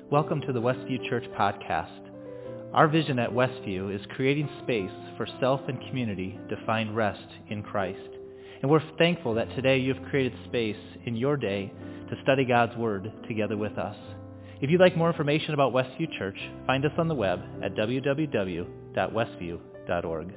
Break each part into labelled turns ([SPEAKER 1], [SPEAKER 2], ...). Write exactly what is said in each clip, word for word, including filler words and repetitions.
[SPEAKER 1] Welcome to the Westview Church podcast. Our vision at Westview is creating space for self and community to find rest in Christ. And we're thankful that today you've created space in your day to study God's Word together with us. If you'd like more information about Westview Church, find us on the web at w w w dot westview dot org.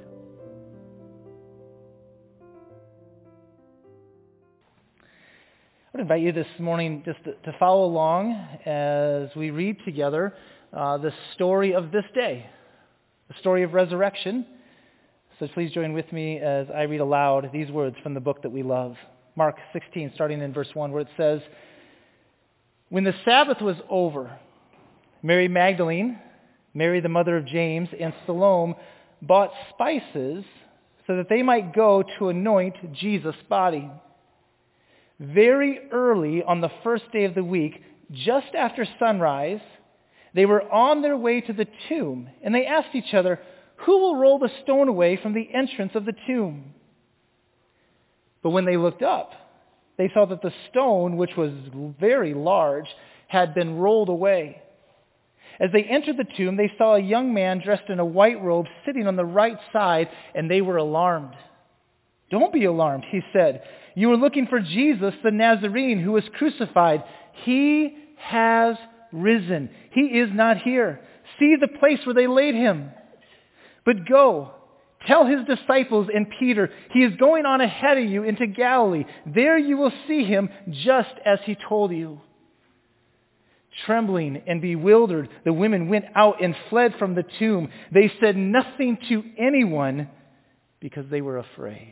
[SPEAKER 1] I would invite you this morning just to, to follow along as we read together uh, the story of this day, the story of resurrection. So please join with me as I read aloud these words from the book that we love. Mark sixteen, starting in verse one, where it says, "When the Sabbath was over, Mary Magdalene, Mary the mother of James, and Salome bought spices so that they might go to anoint Jesus' body. Very early on the first day of the week, just after sunrise, they were on their way to the tomb, and they asked each other, 'Who will roll the stone away from the entrance of the tomb?' But when they looked up, they saw that the stone, which was very large, had been rolled away. As they entered the tomb, they saw a young man dressed in a white robe sitting on the right side, and they were alarmed. 'Don't be alarmed,' he said. 'You are looking for Jesus, the Nazarene, who was crucified. He has risen. He is not here. See the place where they laid him. But go, tell his disciples and Peter, he is going on ahead of you into Galilee. There you will see him just as he told you.' Trembling and bewildered, the women went out and fled from the tomb. They said nothing to anyone because they were afraid."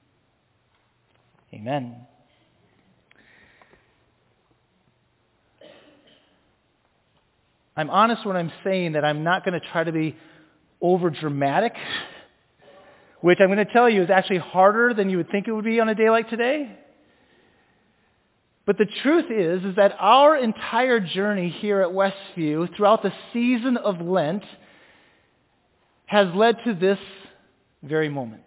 [SPEAKER 1] Amen. I'm honest when I'm saying that I'm not going to try to be over dramatic, which I'm going to tell you is actually harder than you would think it would be on a day like today. But the truth is, is that our entire journey here at Westview throughout the season of Lent has led to this very moment.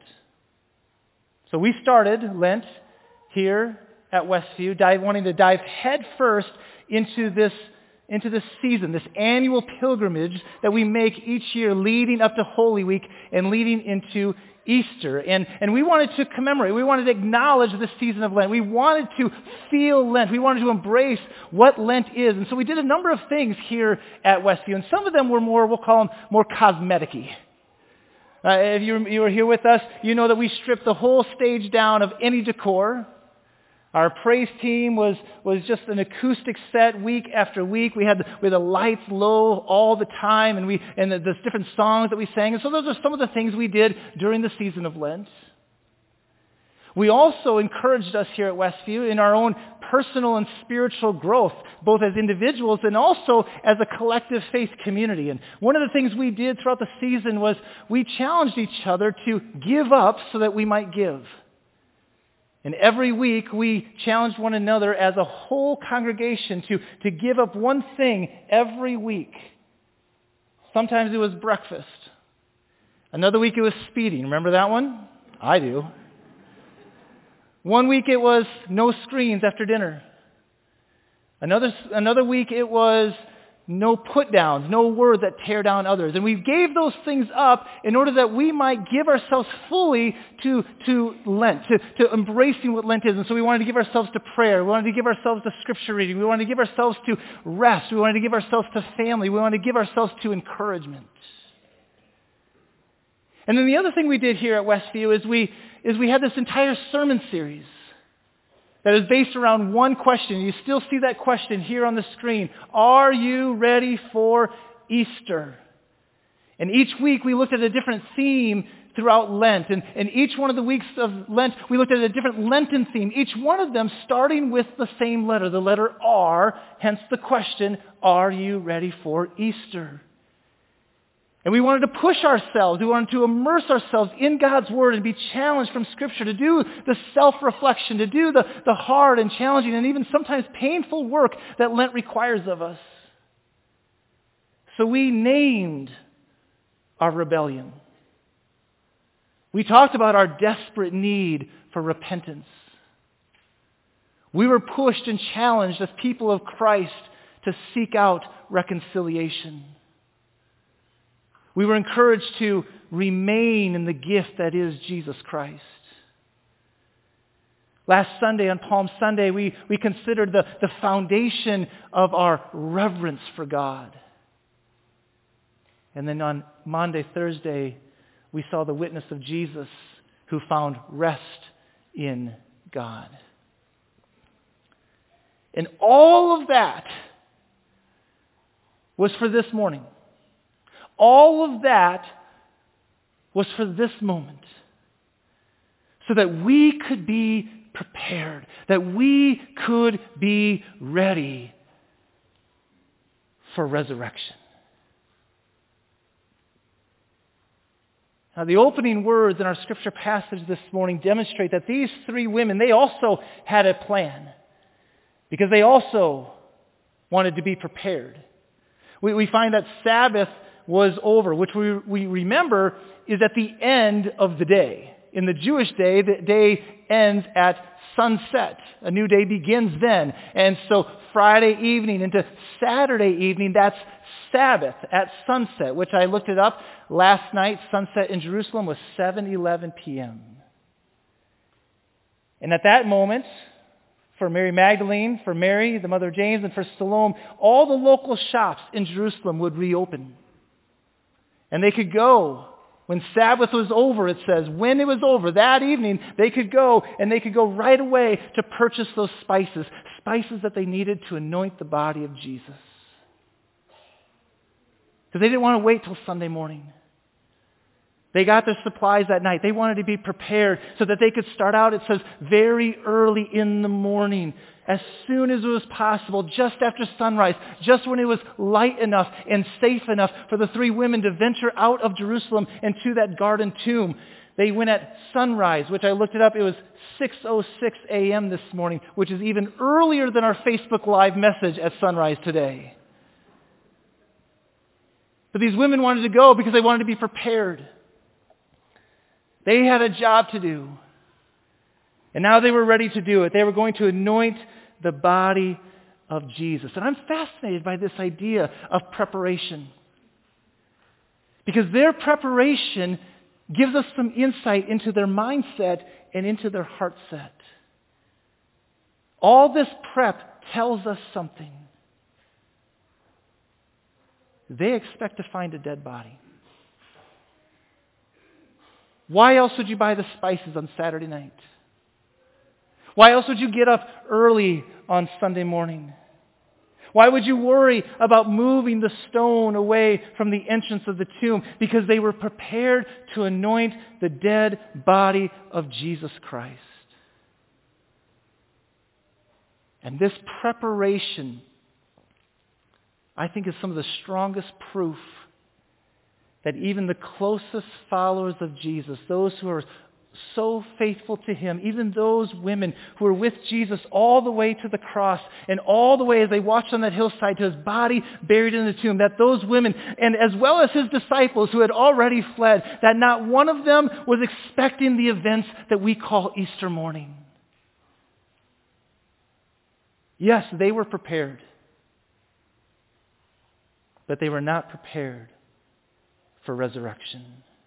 [SPEAKER 1] So we started Lent here at Westview, dive, wanting to dive head first into this into this season, this annual pilgrimage that we make each year leading up to Holy Week and leading into Easter. And, and we wanted to commemorate, we wanted to acknowledge this season of Lent. We wanted to feel Lent. We wanted to embrace what Lent is. And so we did a number of things here at Westview. And some of them were more, we'll call them more cosmetic-y. Uh, if you, you were here with us, you know that we stripped the whole stage down of any decor. Our praise team was, was just an acoustic set week after week. We had, the, we had the lights low all the time, and we and the, the different songs that we sang. And so those are some of the things we did during the season of Lent. We also encouraged us here at Westview in our own personal and spiritual growth, both as individuals and also as a collective faith community. And one of the things we did throughout the season was we challenged each other to give up so that we might give. And every week we challenged one another as a whole congregation to, to give up one thing every week. Sometimes it was breakfast. Another week it was speeding. Remember that one? I do. One week it was no screens after dinner. Another, another week it was no put-downs, no words that tear down others. And we gave those things up in order that we might give ourselves fully to, to Lent, to, to embracing what Lent is. And so we wanted to give ourselves to prayer. We wanted to give ourselves to scripture reading. We wanted to give ourselves to rest. We wanted to give ourselves to family. We wanted to give ourselves to encouragement. And then the other thing we did here at Westview is we, is we had this entire sermon series that is based around one question. You still see that question here on the screen. Are you ready for Easter? And each week we looked at a different theme throughout Lent. And, and each one of the weeks of Lent, we looked at a different Lenten theme. Each one of them starting with the same letter, the letter R, hence the question, are you ready for Easter? And we wanted to push ourselves. We wanted to immerse ourselves in God's Word and be challenged from Scripture to do the self-reflection, to do the, the hard and challenging and even sometimes painful work that Lent requires of us. So we named our rebellion. We talked about our desperate need for repentance. We were pushed and challenged as people of Christ to to seek out reconciliation. We were encouraged to remain in the gift that is Jesus Christ. Last Sunday, on Palm Sunday, we, we considered the, the foundation of our reverence for God. And then on Monday, Thursday, we saw the witness of Jesus who found rest in God. And all of that was for this morning. All of that was for this moment. So that we could be prepared, that we could be ready for resurrection. Now, the opening words in our scripture passage this morning demonstrate that these three women, they also had a plan, because they also wanted to be prepared. We, we find that Sabbath was over, which we, we remember is at the end of the day. In the Jewish day, the day ends at sunset. A new day begins then. And so Friday evening into Saturday evening, that's Sabbath at sunset, which I looked it up last night. Sunset in Jerusalem was seven eleven p.m. And at that moment, for Mary Magdalene, for Mary, the mother of James, and for Salome, all the local shops in Jerusalem would reopen. And they could go. When Sabbath was over, it says, when it was over, that evening, they could go, and they could go right away to purchase those spices, spices that they needed to anoint the body of Jesus. Because they didn't want to wait till Sunday morning. They got their supplies that night. They wanted to be prepared so that they could start out, it says, very early in the morning, as soon as it was possible, just after sunrise, just when it was light enough and safe enough for the three women to venture out of Jerusalem and to that garden tomb. They went at sunrise, which I looked it up. It was six oh six a.m. this morning, which is even earlier than our Facebook Live message at sunrise today. But these women wanted to go because they wanted to be prepared. They had a job to do. And now they were ready to do it. They were going to anoint the body of Jesus. And I'm fascinated by this idea of preparation. Because their preparation gives us some insight into their mindset and into their heart set. All this prep tells us something. They expect to find a dead body. Why else would you buy the spices on Saturday night? Why else would you get up early on Sunday morning? Why would you worry about moving the stone away from the entrance of the tomb? Because they were prepared to anoint the dead body of Jesus Christ. And this preparation, I think, is some of the strongest proof that even the closest followers of Jesus, those who are so faithful to Him, even those women who were with Jesus all the way to the cross and all the way as they watched on that hillside to His body buried in the tomb, that those women, and as well as His disciples who had already fled, that not one of them was expecting the events that we call Easter morning. Yes, they were prepared, but they were not prepared for resurrection.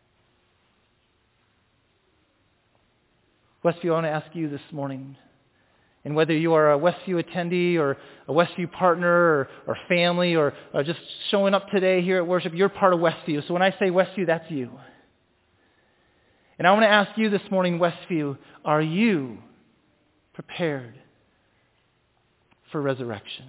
[SPEAKER 1] Westview, I want to ask you this morning, and whether you are a Westview attendee or a Westview partner or, or family or, or just showing up today here at worship, you're part of Westview. So when I say Westview, that's you. And I want to ask you this morning, Westview, are you prepared for resurrection?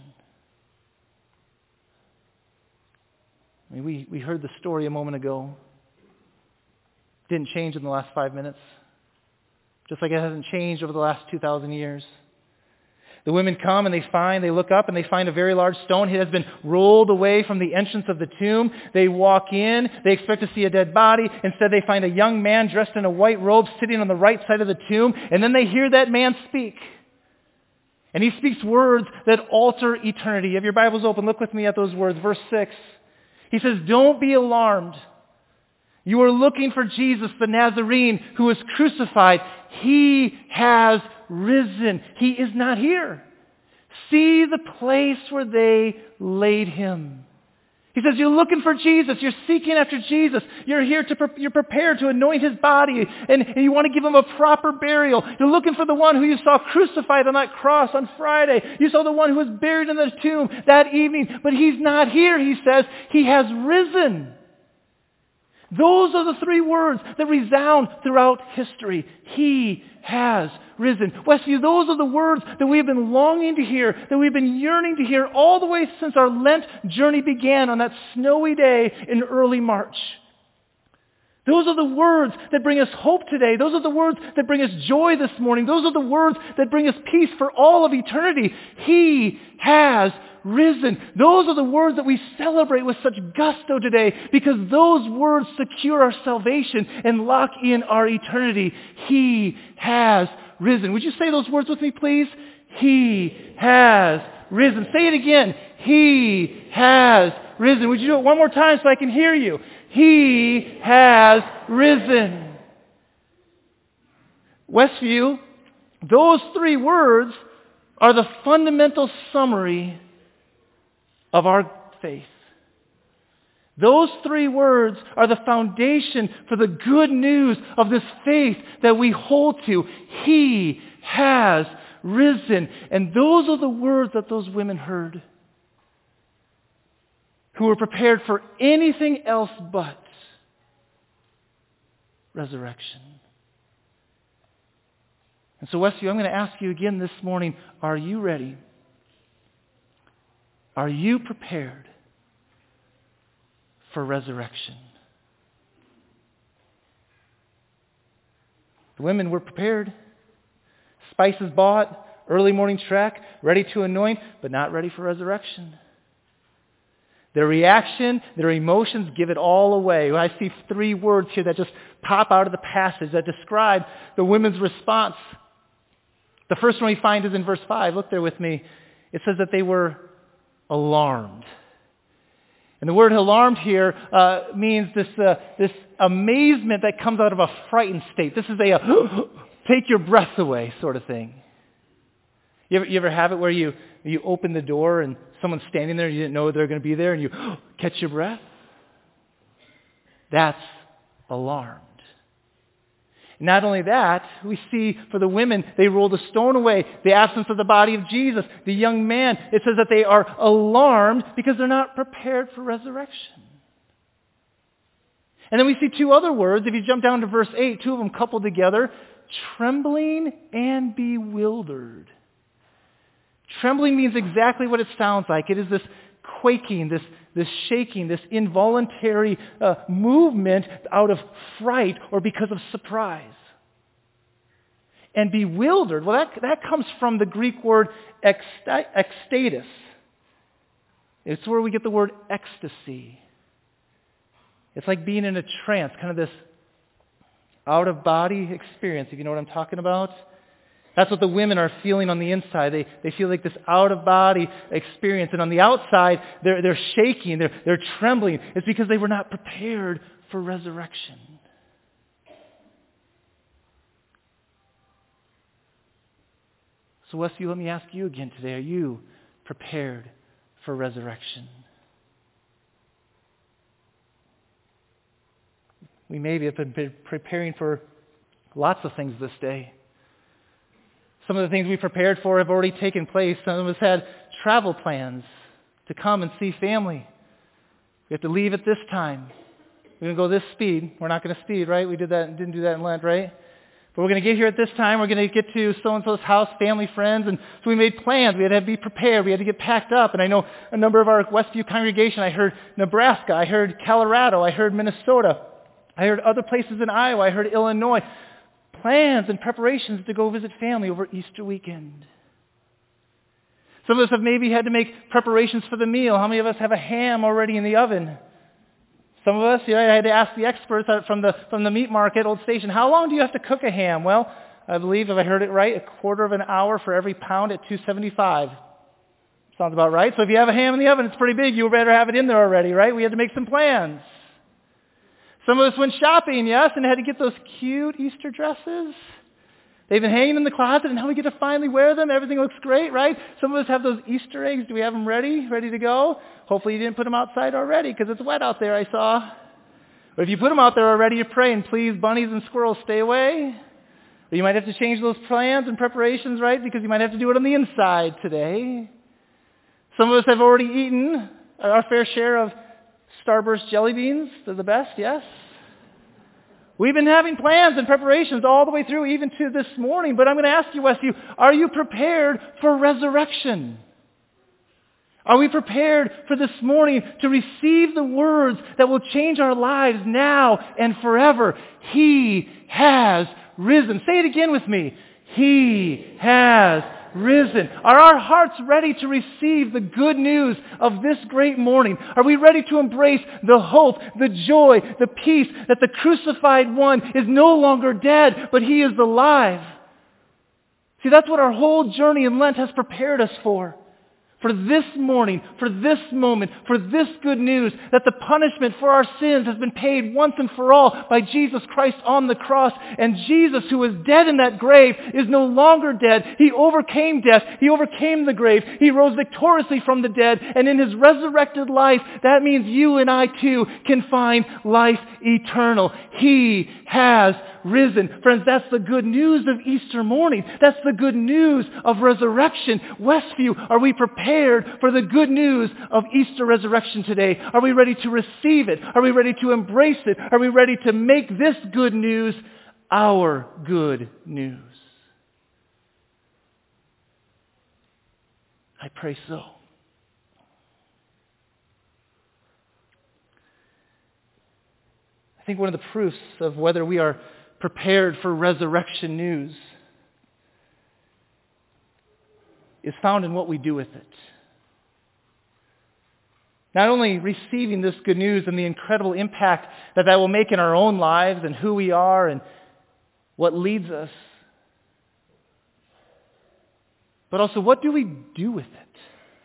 [SPEAKER 1] I mean, we, we heard the story a moment ago. Didn't change in the last five minutes. Just like it hasn't changed over the last two thousand years. The women come and they find, they look up and they find a very large stone. It has been rolled away from the entrance of the tomb. They walk in. They expect to see a dead body. Instead, they find a young man dressed in a white robe sitting on the right side of the tomb. And then they hear that man speak. And he speaks words that alter eternity. You have your Bibles open. Look with me at those words. Verse six. He says, "Don't be alarmed. You are looking for Jesus, the Nazarene, who was crucified. He has risen. He is not here. See the place where they laid him. He says, you're looking for Jesus. You're seeking after Jesus. You're here to, pre- you're prepared to anoint his body, and, and you want to give him a proper burial. You're looking for the one who you saw crucified on that cross on Friday. You saw the one who was buried in the tomb that evening, but he's not here, he says. He has risen. Those are the three words that resound throughout history. He has risen. Westview, those are the words that we have been longing to hear, that we've been yearning to hear all the way since our Lent journey began on that snowy day in early March. Those are the words that bring us hope today. Those are the words that bring us joy this morning. Those are the words that bring us peace for all of eternity. He has risen. Those are the words that we celebrate with such gusto today, because those words secure our salvation and lock in our eternity. He has risen. Would you say those words with me, please? He has risen. Say it again. He has risen. Would you do it one more time so I can hear you? He has risen. Westview, those three words are the fundamental summary of our faith. Those three words are the foundation for the good news of this faith that we hold to. He has risen. And those are the words that those women heard, who were prepared for anything else but resurrection. And so, Westview, I'm going to ask you again this morning, are you ready? Are you prepared for resurrection? The women were prepared. Spices bought, early morning trek, ready to anoint, but not ready for resurrection. Their reaction, their emotions give it all away. I see three words here that just pop out of the passage that describe the women's response. The first one we find is in verse five. Look there with me. It says that they were alarmed. And the word alarmed here uh, means this uh, this amazement that comes out of a frightened state. This is a, a take your breath away sort of thing. You ever, you ever have it where you, you open the door and someone's standing there and you didn't know they're going to be there and you catch your breath? That's alarmed. Not only that, we see for the women, they rolled a stone away, the absence of the body of Jesus. The young man, it says that they are alarmed because they're not prepared for resurrection. And then we see two other words. If you jump down to verse eight, two of them coupled together, trembling and bewildered. Trembling means exactly what it sounds like. It is this quaking, this, this shaking, this involuntary uh, movement out of fright or because of surprise. And bewildered, well, that, that comes from the Greek word eksta- ekstasis. It's where we get the word ecstasy. It's like being in a trance, kind of this out-of-body experience, if you know what I'm talking about. That's what the women are feeling on the inside. They, they feel like this out-of-body experience. And on the outside, they're, they're shaking, they're, they're trembling. It's because they were not prepared for resurrection. So Westview, let me ask you again today, are you prepared for resurrection? We maybe have been preparing for lots of things this day. Some of the things we prepared for have already taken place. Some of us had travel plans to come and see family. We have to leave at this time. We're going to go this speed. We're not going to speed, right? We did that, didn't do that in Lent, right? But we're going to get here at this time. We're going to get to so-and-so's house, family, friends. And so we made plans. We had to be prepared. We had to get packed up. And I know a number of our Westview congregation, I heard Nebraska. I heard Colorado. I heard Minnesota. I heard other places in Iowa. I heard Illinois. Plans and preparations to go visit family over Easter weekend. Some of us have maybe had to make preparations for the meal. How many of us have a ham already in the oven? Some of us, you know, I had to ask the experts from the from the meat market, Old Station, how long do you have to cook a ham? Well, I believe, if I heard it right, a quarter of an hour for every pound at two seventy-five. Sounds about right. So if you have a ham in the oven, it's pretty big. You better have it in there already, right? We had to make some plans. Some of us went shopping, yes, and had to get those cute Easter dresses. They They've been hanging in the closet, and now we get to finally wear them. Everything looks great, right? Some of us have those Easter eggs. Do we have them ready, ready to go? Hopefully you didn't put them outside already because it's wet out there, I saw. But if you put them out there already, you're praying, please, bunnies and squirrels, stay away. Or you might have to change those plans and preparations, right? Because you might have to do it on the inside today. Some of us have already eaten our fair share of Starburst jelly beans. They're the best, yes? We've been having plans and preparations all the way through, even to this morning. But I'm going to ask you, Westview, are you prepared for resurrection? Are we prepared for this morning to receive the words that will change our lives now and forever? He has risen. Say it again with me. He has risen. Are our hearts ready to receive the good news of this great morning? Are we ready to embrace the hope, the joy, the peace that the crucified one is no longer dead, but he is alive? See, that's what our whole journey in Lent has prepared us for. For this morning, for this moment, for this good news that the punishment for our sins has been paid once and for all by Jesus Christ on the cross. And Jesus, who was dead in that grave, is no longer dead. He overcame death. He overcame the grave. He rose victoriously from the dead. And in his resurrected life, that means you and I too can find life eternal. He has risen. Friends, that's the good news of Easter morning. That's the good news of resurrection. Westview, are we prepared for the good news of Easter resurrection today? Are we ready to receive it? Are we ready to embrace it? Are we ready to make this good news our good news? I pray so. I think one of the proofs of whether we are prepared for resurrection news is found in what we do with it. Not only receiving this good news and the incredible impact that that will make in our own lives and who we are and what leads us, but also what do we do with it?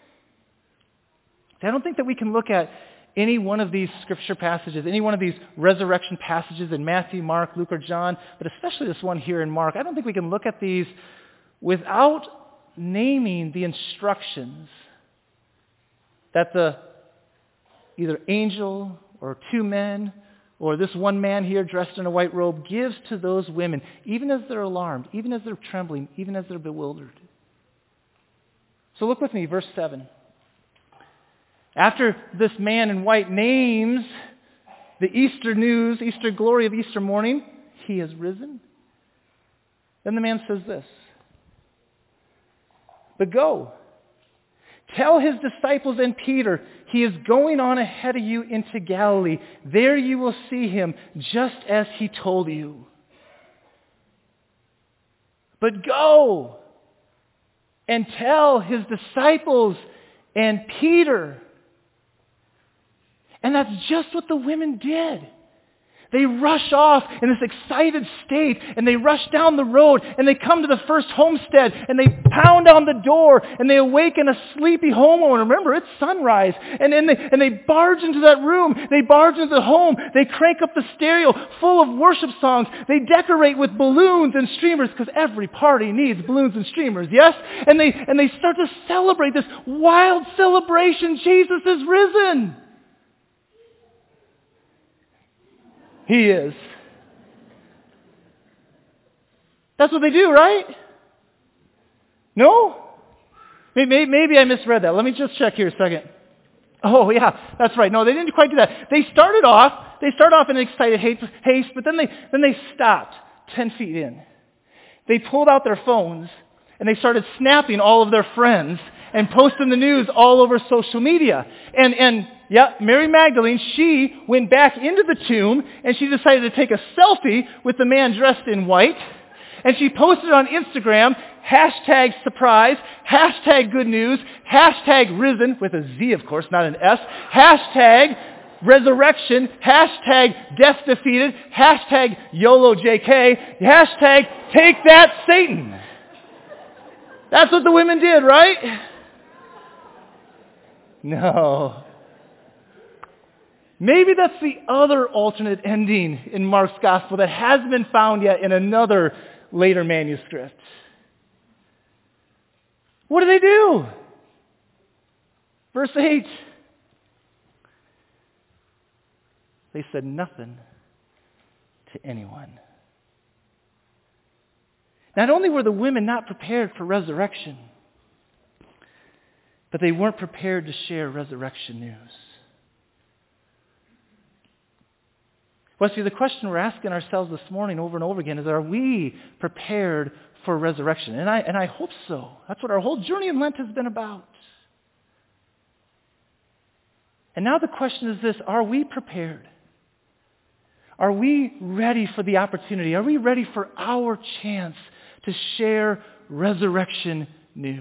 [SPEAKER 1] I don't think that we can look at any one of these scripture passages, any one of these resurrection passages in Matthew, Mark, Luke, or John, but especially this one here in Mark. I don't think we can look at these without naming the instructions that the either angel or two men or this one man here dressed in a white robe gives to those women, even as they're alarmed, even as they're trembling, even as they're bewildered. So look with me, verse seven. After this man in white names the Easter news, Easter glory of Easter morning, he has risen. Then the man says this, but go, tell his disciples and Peter, he is going on ahead of you into Galilee. There you will see him, just as he told you. But go and tell his disciples and Peter. And that's just what the women did. They rush off in this excited state, and they rush down the road, and they come to the first homestead, and they pound on the door, and they awaken a sleepy homeowner. Remember, it's sunrise. And then they, and they barge into that room. They barge into the home. They crank up the stereo full of worship songs. They decorate with balloons and streamers, because every party needs balloons and streamers, yes? And they, and they start to celebrate this wild celebration. Jesus is risen. He is. That's what they do, right? No? Maybe, maybe I misread that. Let me just check here a second. Oh, yeah, that's right. No, they didn't quite do that. They started off, they started off in excited haste, but then they, then they stopped ten feet in. They pulled out their phones, and they started snapping all of their friends and posting the news all over social media. And, and yeah, Mary Magdalene, she went back into the tomb, and she decided to take a selfie with the man dressed in white. And she posted on Instagram, hashtag surprise, hashtag good news, hashtag risen, with a Z, of course, not an S, hashtag resurrection, hashtag death defeated, hashtag YOLO J K, hashtag take that Satan. That's what the women did, right? No. Maybe that's the other alternate ending in Mark's gospel that hasn't been found yet in another later manuscript. What do they do? Verse eight. They said nothing to anyone. Not only were the women not prepared for resurrection, but they weren't prepared to share resurrection news. Well, see, the question we're asking ourselves this morning over and over again is, are we prepared for resurrection? And I, and I hope so. That's what our whole journey in Lent has been about. And now the question is this, are we prepared? Are we ready for the opportunity? Are we ready for our chance to share resurrection news?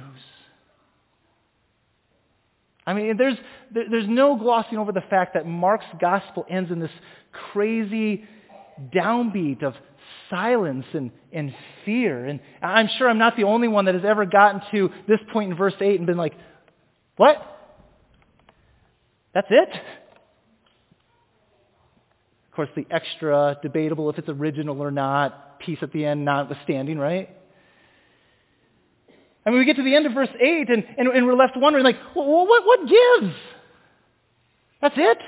[SPEAKER 1] I mean, there's there's no glossing over the fact that Mark's gospel ends in this crazy downbeat of silence and, and fear. And I'm sure I'm not the only one that has ever gotten to this point in verse eight and been like, what? That's it? Of course, the extra debatable if it's original or not, piece at the end notwithstanding, right? I mean, we get to the end of verse eight, and, and, and we're left wondering, like, well, what, what gives? That's it?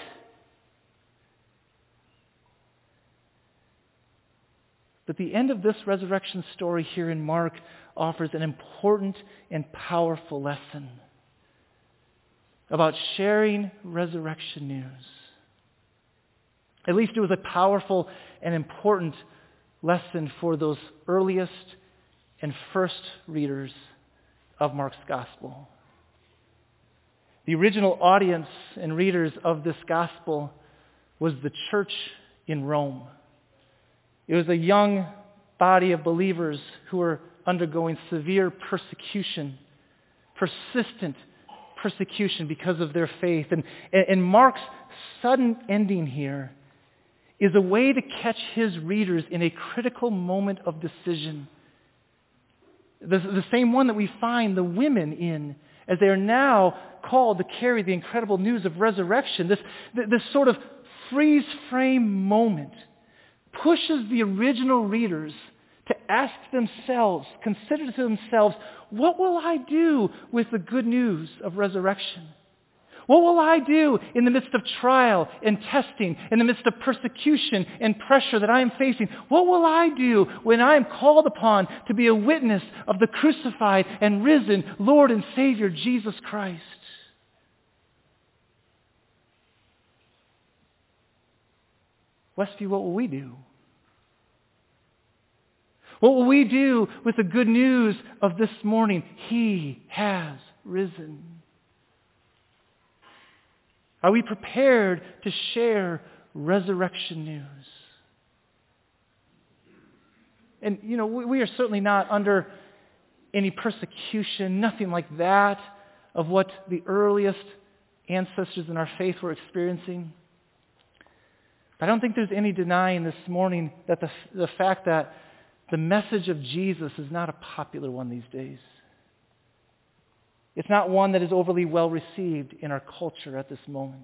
[SPEAKER 1] But the end of this resurrection story here in Mark offers an important and powerful lesson about sharing resurrection news. At least it was a powerful and important lesson for those earliest and first readers of Mark's gospel. The original audience and readers of this gospel was the church in Rome. It was a young body of believers who were undergoing severe persecution, persistent persecution because of their faith. And, and Mark's sudden ending here is a way to catch his readers in a critical moment of decision. The, the same one that we find the women in as they are now called to carry the incredible news of resurrection. This, this sort of freeze-frame moment pushes the original readers to ask themselves, consider to themselves, what will I do with the good news of resurrection? What will I do in the midst of trial and testing, in the midst of persecution and pressure that I am facing? What will I do when I am called upon to be a witness of the crucified and risen Lord and Savior Jesus Christ? Westview, what will we do? What will we do with the good news of this morning? He has risen. Are we prepared to share resurrection news? And, you know, we are certainly not under any persecution, nothing like that, of what the earliest ancestors in our faith were experiencing. But I don't think there's any denying this morning that the, the fact that the message of Jesus is not a popular one these days. It's not one that is overly well received in our culture at this moment.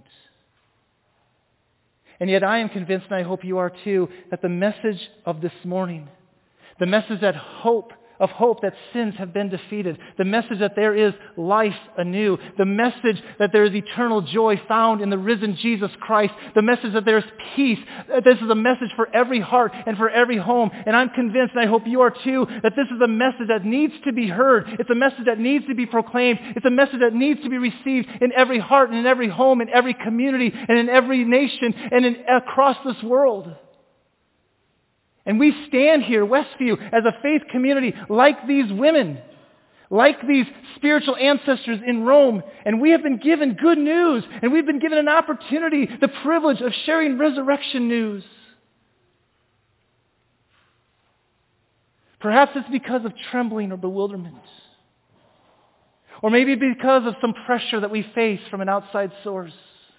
[SPEAKER 1] And yet I am convinced, and I hope you are too, that the message of this morning, the message that hope, of hope that sins have been defeated, the message that there is life anew, the message that there is eternal joy found in the risen Jesus Christ, the message that there is peace. This is a message for every heart and for every home. And I'm convinced, and I hope you are too, that this is a message that needs to be heard. It's a message that needs to be proclaimed. It's a message that needs to be received in every heart and in every home, in every community, and in every nation, and in, across this world. And we stand here, Westview, as a faith community like these women, like these spiritual ancestors in Rome, and we have been given good news, and we've been given an opportunity, the privilege of sharing resurrection news. Perhaps it's because of trembling or bewilderment, or maybe because of some pressure that we face from an outside source,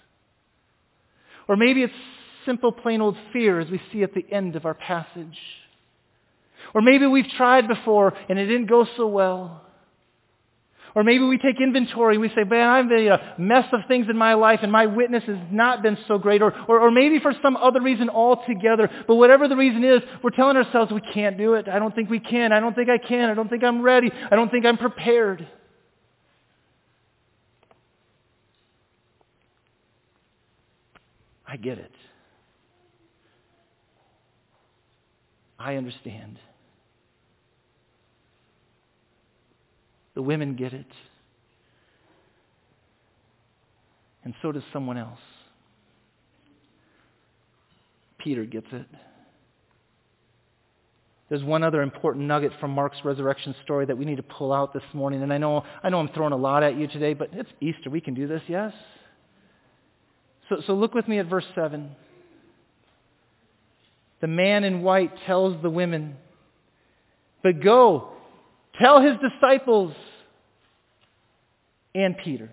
[SPEAKER 1] or maybe it's simple, plain old fear as we see at the end of our passage. Or maybe we've tried before and it didn't go so well. Or maybe we take inventory and we say, man, I've been a mess of things in my life and my witness has not been so great. Or, or, or maybe for some other reason altogether. But whatever the reason is, we're telling ourselves we can't do it. I don't think we can. I don't think I can. I don't think I'm ready. I don't think I'm prepared. I get it. I understand. The women get it. And so does someone else. Peter gets it. There's one other important nugget from Mark's resurrection story that we need to pull out this morning. And I know, I know I'm throwing a lot at you today, but it's Easter. We can do this, yes? So, so look with me at verse seven. The man in white tells the women, but go, tell his disciples and Peter.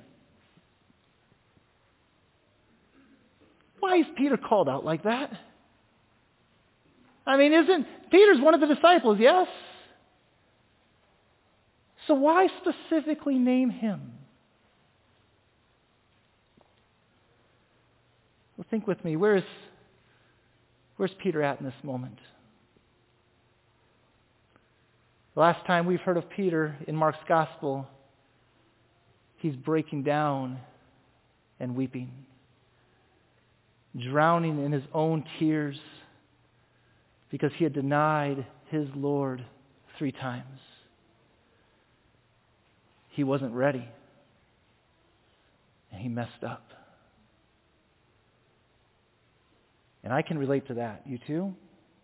[SPEAKER 1] Why is Peter called out like that? I mean, isn't Peter's one of the disciples, yes? So why specifically name him? Well, think with me. Where's, where's Peter at in this moment? The last time we've heard of Peter in Mark's gospel, he's breaking down and weeping, drowning in his own tears because he had denied his Lord three times. He wasn't ready, and he messed up. And I can relate to that. You too?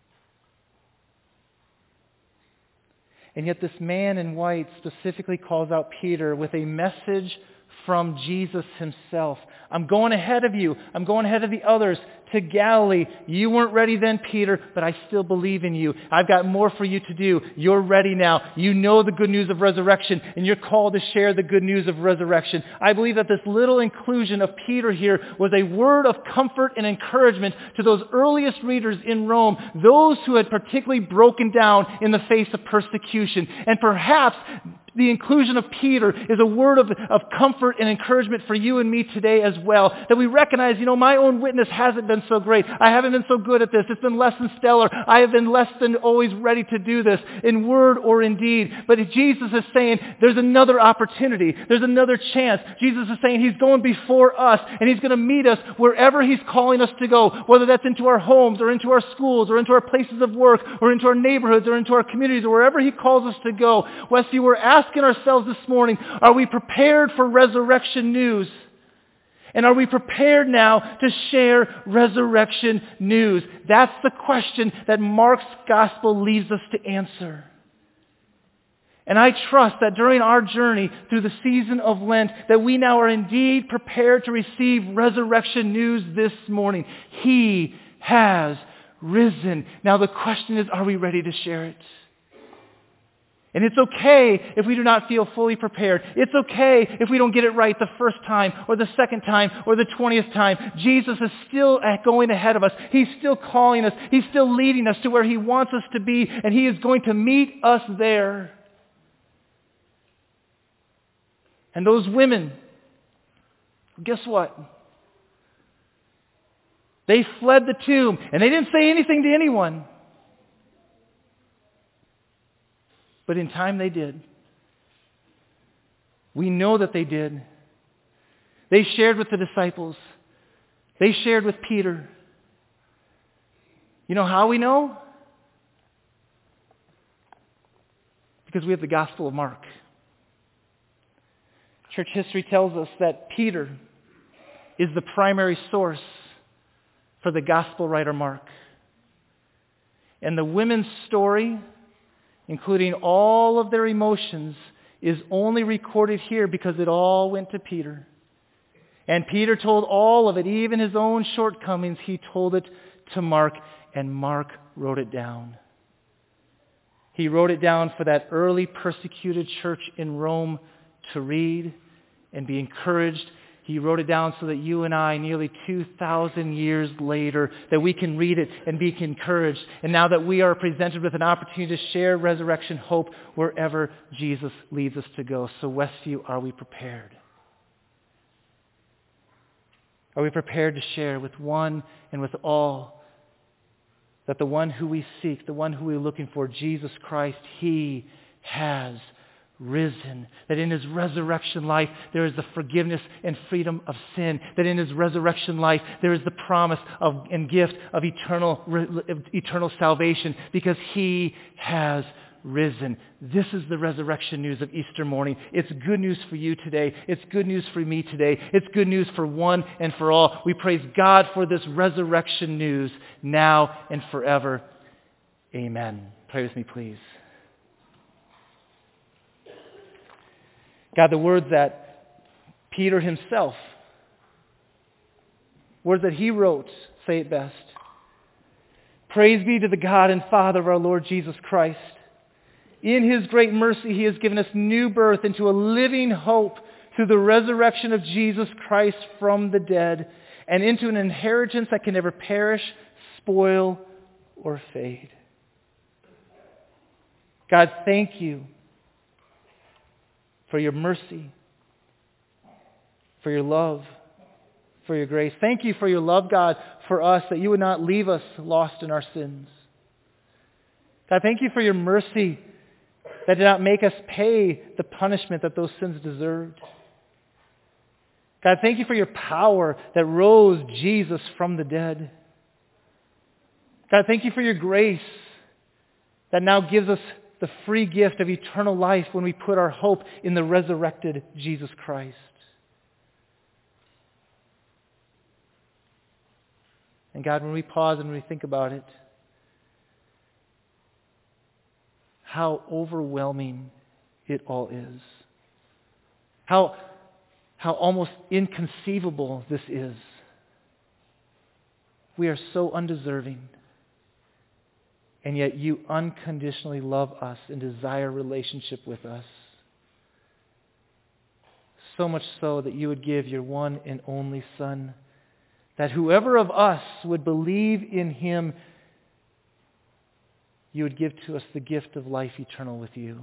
[SPEAKER 1] And yet this man in white specifically calls out Peter with a message from Jesus himself. I'm going ahead of you. I'm going ahead of the others to Galilee. You weren't ready then, Peter, but I still believe in you. I've got more for you to do. You're ready now. You know the good news of resurrection, and you're called to share the good news of resurrection. I believe that this little inclusion of Peter here was a word of comfort and encouragement to those earliest readers in Rome, those who had particularly broken down in the face of persecution. And perhaps the inclusion of Peter is a word of, of comfort and encouragement for you and me today as well. That we recognize, you know, my own witness hasn't been so great. I haven't been so good at this. It's been less than stellar. I have been less than always ready to do this in word or in deed. But Jesus is saying there's another opportunity. There's another chance. Jesus is saying he's going before us and he's going to meet us wherever he's calling us to go, whether that's into our homes or into our schools or into our places of work or into our neighborhoods or into our communities or wherever he calls us to go. Westview, we're asking ourselves this morning, are we prepared for resurrection news? And are we prepared now to share resurrection news? That's the question that Mark's gospel leads us to answer. And I trust that during our journey through the season of Lent, that we now are indeed prepared to receive resurrection news this morning. He has risen. Now the question is, are we ready to share it? And it's okay if we do not feel fully prepared. It's okay if we don't get it right the first time or the second time or the twentieth time. Jesus is still going ahead of us. He's still calling us. He's still leading us to where he wants us to be, and he is going to meet us there. And those women, guess what? They fled the tomb, and they didn't say anything to anyone. But in time they did. We know that they did. They shared with the disciples. They shared with Peter. You know how we know? Because we have the Gospel of Mark. Church history tells us that Peter is the primary source for the Gospel writer Mark. And the women's story, including all of their emotions, is only recorded here because it all went to Peter. And Peter told all of it, even his own shortcomings, he told it to Mark, and Mark wrote it down. He wrote it down for that early persecuted church in Rome to read and be encouraged He wrote it down so that you and I, nearly two thousand years later, that we can read it and be encouraged. And now that we are presented with an opportunity to share resurrection hope wherever Jesus leads us to go. So Westview, are we prepared? Are we prepared to share with one and with all that the one who we seek, the one who we're looking for, Jesus Christ, He has risen, that in His resurrection life there is the forgiveness and freedom of sin, that in His resurrection life there is the promise of and gift of eternal, eternal salvation because He has risen. This is the resurrection news of Easter morning. It's good news for you today. It's good news for me today. It's good news for one and for all. We praise God for this resurrection news now and forever. Amen. Pray with me, please. God, the words that Peter himself, words that he wrote, say it best. Praise be to the God and Father of our Lord Jesus Christ. In His great mercy, He has given us new birth into a living hope through the resurrection of Jesus Christ from the dead and into an inheritance that can never perish, spoil, or fade. God, thank you for your mercy, for your love, for your grace. Thank you for your love, God, for us, that you would not leave us lost in our sins. God, thank you for your mercy that did not make us pay the punishment that those sins deserved. God, thank you for your power that rose Jesus from the dead. God, thank you for your grace that now gives us the free gift of eternal life when we put our hope in the resurrected Jesus Christ. And God, when we pause and we think about it, how overwhelming it all is. How, how almost inconceivable this is. We are so undeserving. And yet you unconditionally love us and desire relationship with us. So much so that you would give your one and only Son, that whoever of us would believe in Him, you would give to us the gift of life eternal with you.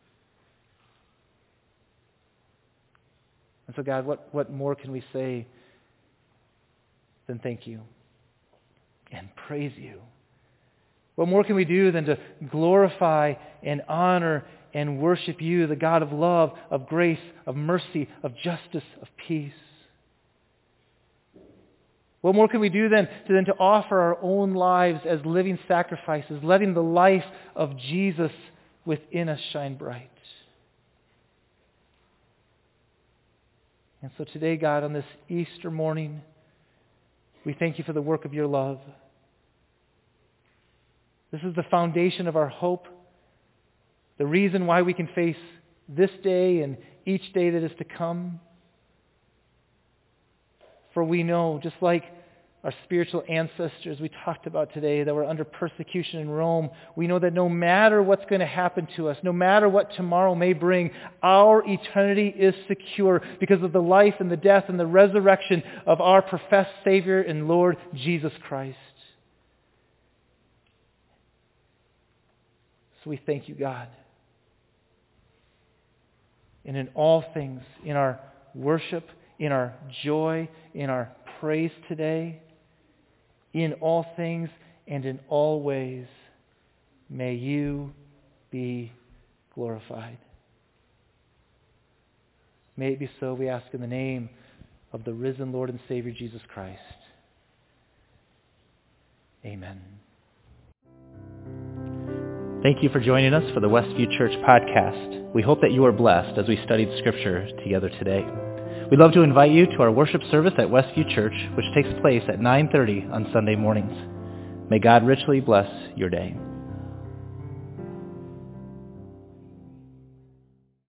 [SPEAKER 1] And so God, what, what more can we say than thank you and praise you? What more can we do than to glorify and honor and worship you, the God of love, of grace, of mercy, of justice, of peace? What more can we do than to, than to offer our own lives as living sacrifices, letting the life of Jesus within us shine bright? And so today, God, on this Easter morning, we thank you for the work of your love. This is the foundation of our hope, the reason why we can face this day and each day that is to come. For we know, just like our spiritual ancestors we talked about today that were under persecution in Rome, we know that no matter what's going to happen to us, no matter what tomorrow may bring, our eternity is secure because of the life and the death and the resurrection of our professed Savior and Lord Jesus Christ. So we thank you, God. And in all things, in our worship, in our joy, in our praise today, in all things and in all ways, may you be glorified. May it be so, we ask in the name of the risen Lord and Savior Jesus Christ. Amen. Thank you for joining us for the Westview Church podcast. We hope that you are blessed as we studied Scripture together today. We'd love to invite you to our worship service at Westview Church, which takes place at nine thirty on Sunday mornings. May God richly bless your day.